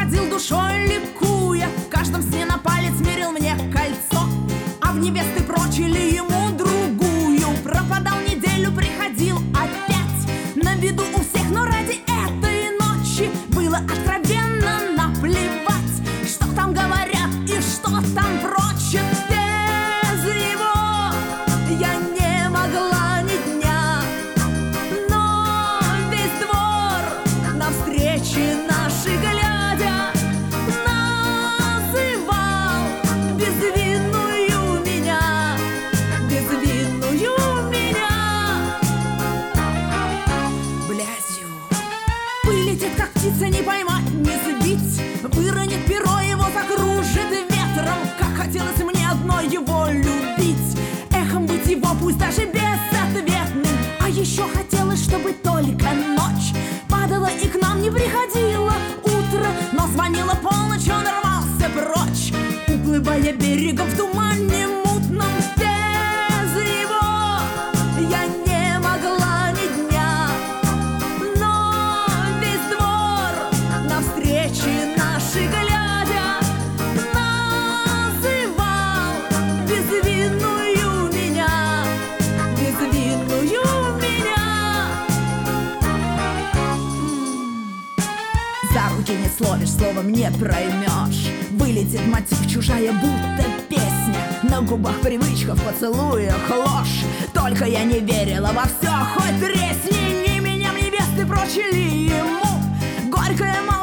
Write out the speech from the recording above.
ходил душой ликуя, в каждом сне на палец мерил мне кольцо, а в невесты прочили ему другую. Пропадал неделю, приходил опять, на виду у всех, но ради этой ночи было откровенно наплевать, что там говорят и что там прочит. Без него я не могла ни дня, но весь двор на встрече нашей глядя называл безвинную меня, безвинную меня. Блядью вылетит, как птица, не поймать, не сбить, выронит перо, его закружит ветром. Как хотелось мне одной его любить, эхом быть его, пусть даже безответным. А еще хотелось, чтобы только ночь падала и к нам не приходило утро, но звонила полночь, он рвался прочь, уплывая берегом в тумане мутном. Без его я не могла ни дня, но весь двор на встрече нашей глядя называл безвинную меня, безвинную меня. За руки не словишь, словом не проймешь, вылетит мотив, чужая будто песня, на губах привычка, в поцелуях ложь. Только я не верила во все, хоть тресни, ни меня, ни невесты прочили ему. Горькое молчание